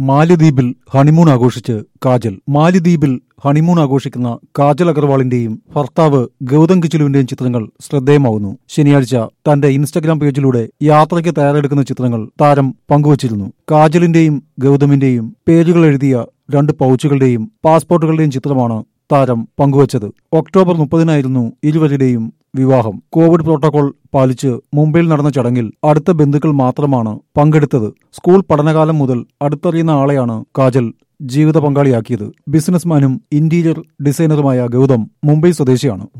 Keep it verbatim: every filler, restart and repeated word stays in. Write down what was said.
മാലിദ്വീപിൽ honeymoon ആഘോഷിച്ച് kajal. മാലിദ്വീപിൽ honeymoon ആഘോഷിക്കുന്ന കാജൽ അഗർവാളിന്റെയും ഭർത്താവ് ഗൗതം കിച്ചുലുവിന്റെയും ചിത്രങ്ങൾ ശ്രദ്ധേയമാവുന്നു. ശനിയാഴ്ച തന്റെ ഇൻസ്റ്റഗ്രാം പേജിലൂടെ യാത്രയ്ക്ക് തയ്യാറെടുക്കുന്ന ചിത്രങ്ങൾ താരം പങ്കുവച്ചിരുന്നു. കാജലിന്റെയും ഗൗതമിന്റെയും പേരുകൾ എഴുതിയ രണ്ട് പൗച്ചുകളുടെയും പാസ്പോർട്ടുകളുടെയും ചിത്രമാണ് താരം പങ്കുവച്ചത്. ഒക്ടോബർ മുപ്പതിനായിരുന്നു ഇരുവരുടെയും വിവാഹം. കോവിഡ് പ്രോട്ടോകോൾ പാലിച്ച് മുംബൈയിൽ നടന്ന ചടങ്ങിൽ അടുത്ത ബന്ധുക്കൾ മാത്രമാണ് പങ്കെടുത്തത്. സ്കൂൾ പഠനകാലം മുതൽ അടുത്തറിയുന്ന ആളെയാണ് കാജൽ ജീവിത പങ്കാളിയാക്കിയത്. ബിസിനസ്മാനും ഇന്റീരിയർ ഡിസൈനറുമായ ഗൗതം മുംബൈ സ്വദേശിയാണ്.